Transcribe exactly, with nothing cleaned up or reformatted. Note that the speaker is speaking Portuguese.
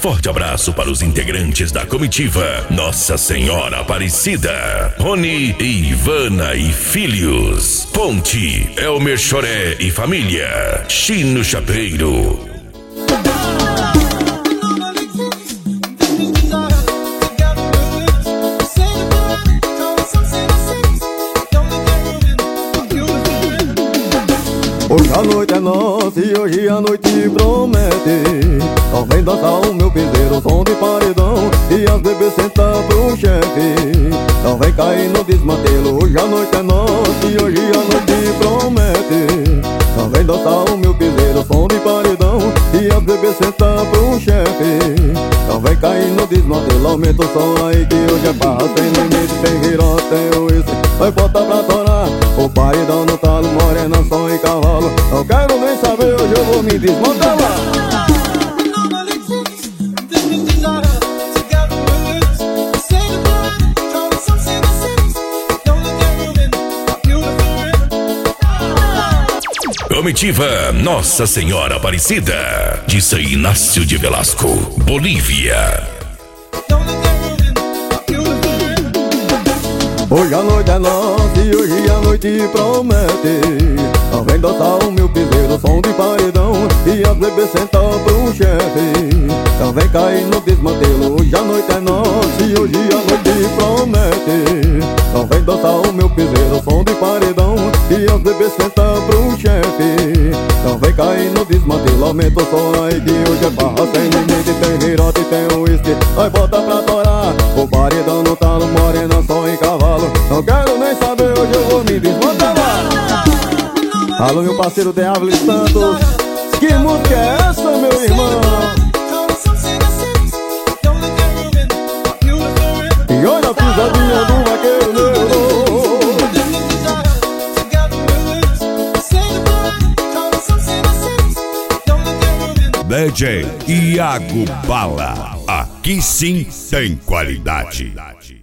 Forte abraço para os integrantes da comitiva Nossa Senhora Aparecida, Rony e Ivana e Filhos. Ponte, Elmer Choré e família, Chino Chapeiro. Hoje a noite é nossa e hoje a noite promete. Só vem dançar o meu piseiro, som de paredão, e as bebês sentam pro chefe. Só vem cair no desmantelo. Hoje a noite é nossa e hoje a noite promete. Só vem dançar o meu piseiro, som de paredão, e as bebês sentam pro chefe. Só vem cair no desmantelo. Aumenta o som aí que hoje é barra sem limite. Tem viró, tem uísque, vai botar pra torar. O paredão no talo, morena, som e cavalo. Não quero nem saber, hoje eu vou me desmontar lá. Comitiva Nossa Senhora Aparecida, de São Inácio de Velasco, Bolívia. Hoje a noite é nossa e hoje a noite promete. Só vem dançar o meu piseiro, som de paredão, e as bebês sentam pro chefe. Só vem cair no desmantelo. Hoje a noite é nossa e hoje a noite promete. Só vem dançar o meu piseiro, som de paredão, e as bebês sentam pro chefe. Só vem cair no desmantelo. Aumenta o som aí que hoje é barra sem limite. Tem virote e tem uísque, vai botar pra torar. O paredão no talo, morena, som e cavalo. Não quero nem saber, hoje eu vou me desmontar lá. Alô, meu parceiro de Ávila Santos, que música é essa, meu irmão? E olha a pisadinha do vaqueiro negro. D J Iago Bala, aqui sim tem qualidade.